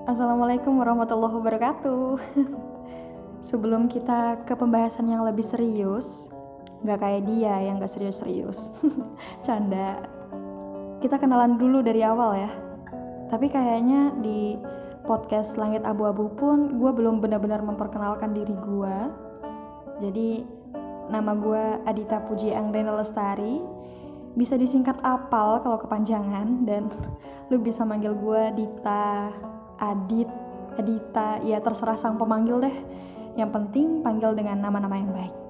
Assalamualaikum warahmatullahi wabarakatuh. Sebelum kita ke pembahasan yang lebih serius, gak kayak dia yang gak serius-serius. Canda. Kita kenalan dulu dari awal ya. Tapi kayaknya di podcast Langit Abu-Abu pun gue belum benar-benar memperkenalkan diri gue. Jadi nama gue Adita Puji Anggreni Lestari. Bisa disingkat Apal kalau kepanjangan. Dan lu bisa manggil gue Dita, Adita, ya terserah sang pemanggil deh. Yang penting panggil dengan nama-nama yang baik.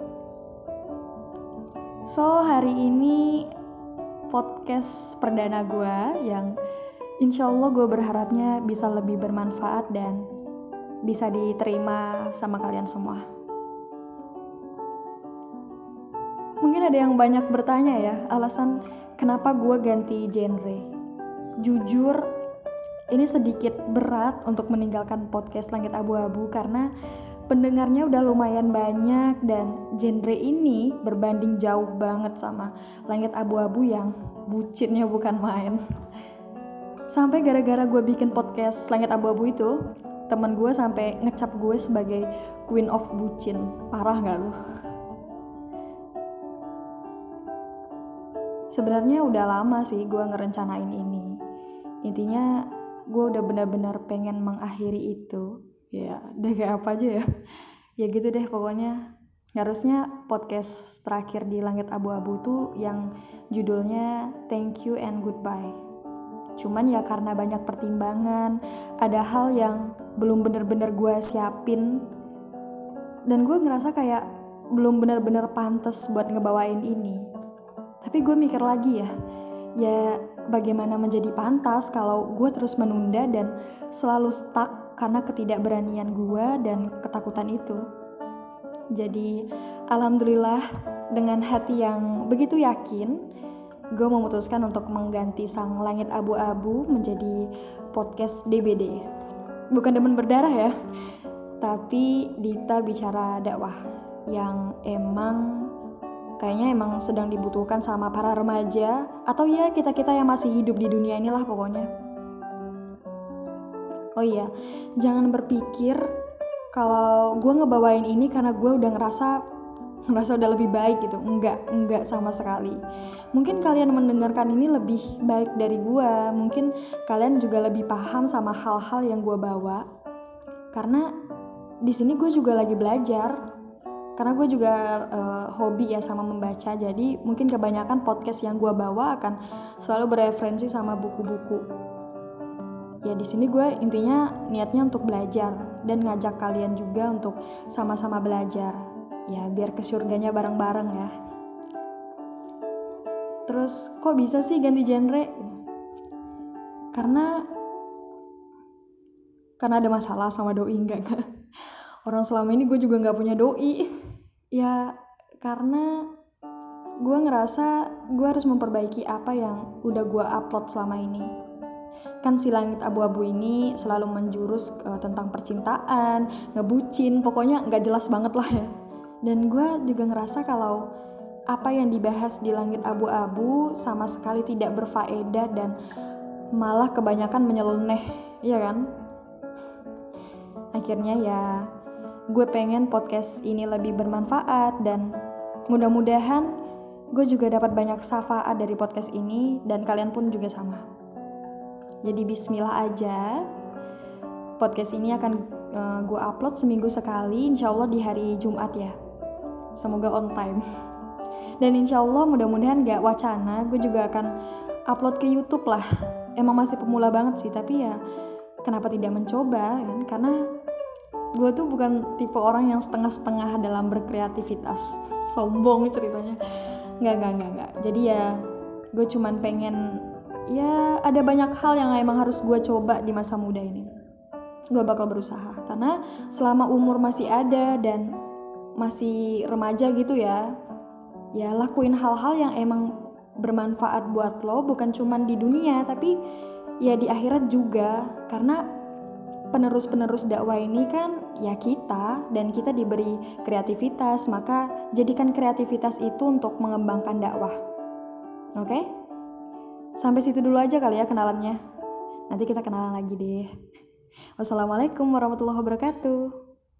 So, hari ini podcast perdana gue yang insya Allah gue berharapnya bisa lebih bermanfaat dan bisa diterima sama kalian semua. Mungkin ada yang banyak bertanya ya, alasan kenapa gue ganti genre. Jujur, ini sedikit berat untuk meninggalkan podcast Langit Abu-Abu karena pendengarnya udah lumayan banyak dan genre ini berbanding jauh banget sama Langit Abu-Abu yang bucinnya bukan main. Sampai gara-gara gue bikin podcast Langit Abu-Abu itu, teman gue sampai ngecap gue sebagai Queen of Bucin. Parah gak lu? Sebenarnya udah lama sih gue ngerencanain ini. Intinya gue udah benar-benar pengen mengakhiri itu. Ya udah kayak apa aja ya. Ya gitu deh pokoknya. Harusnya podcast terakhir di Langit Abu-Abu tuh yang judulnya Thank You and Goodbye. Cuman ya karena banyak pertimbangan, ada hal yang belum benar-benar gue siapin. Dan gue ngerasa kayak belum benar-benar pantas buat ngebawain ini. Tapi gue mikir lagi ya bagaimana menjadi pantas kalau gue terus menunda dan selalu stuck karena ketidakberanian gue dan ketakutan itu. Jadi alhamdulillah dengan hati yang begitu yakin, gue memutuskan untuk mengganti Sang Langit Abu-Abu menjadi podcast DBD. Bukan demen berdarah ya, tapi Dita Bicara Dakwah yang kayaknya emang sedang dibutuhkan sama para remaja atau ya kita-kita yang masih hidup di dunia inilah pokoknya. Oh iya, jangan berpikir kalau gue ngebawain ini karena gue udah ngerasa udah lebih baik gitu. Enggak sama sekali. Mungkin kalian mendengarkan ini lebih baik dari gue. Mungkin kalian juga lebih paham sama hal-hal yang gue bawa. Karena di sini gue juga lagi belajar. Karena gue juga hobi ya sama membaca, jadi mungkin kebanyakan podcast yang gue bawa akan selalu bereferensi sama buku-buku. Ya di sini gue intinya niatnya untuk belajar dan ngajak kalian juga untuk sama-sama belajar. Ya biar ke surganya bareng-bareng ya. Terus kok bisa sih ganti genre? Karena ada masalah sama doi enggak? Orang selama ini gue juga gak punya doi. Ya karena gue ngerasa gue harus memperbaiki apa yang udah gue upload selama ini. Kan si Langit Abu-Abu ini selalu menjurus tentang percintaan, ngebucin, pokoknya gak jelas banget lah ya. Dan gue juga ngerasa kalau apa yang dibahas di Langit Abu-Abu sama sekali tidak berfaedah dan malah kebanyakan menyeleneh, iya kan? Akhirnya ya gue pengen podcast ini lebih bermanfaat dan mudah-mudahan gue juga dapat banyak syafaat dari podcast ini dan kalian pun juga sama. Jadi bismillah aja. Podcast ini akan gue upload seminggu sekali, insya Allah di hari Jumat ya. Semoga on time. Dan insya Allah mudah-mudahan gak wacana, gue juga akan upload ke YouTube lah. Emang masih pemula banget sih, tapi ya kenapa tidak mencoba kan? Karena gue tuh bukan tipe orang yang setengah-setengah dalam berkreativitas. Sombong ceritanya. Enggak. Jadi ya gue cuman pengen ya ada banyak hal yang emang harus gue coba di masa muda ini. Gue bakal berusaha karena selama umur masih ada dan masih remaja gitu ya lakuin hal-hal yang emang bermanfaat buat lo, bukan cuman di dunia tapi ya di akhirat juga. Karena penerus-penerus dakwah ini kan ya kita, dan kita diberi kreativitas, maka jadikan kreativitas itu untuk mengembangkan dakwah. Oke? Sampai situ dulu aja kali ya kenalannya. Nanti kita kenalan lagi deh. Wassalamualaikum warahmatullahi wabarakatuh.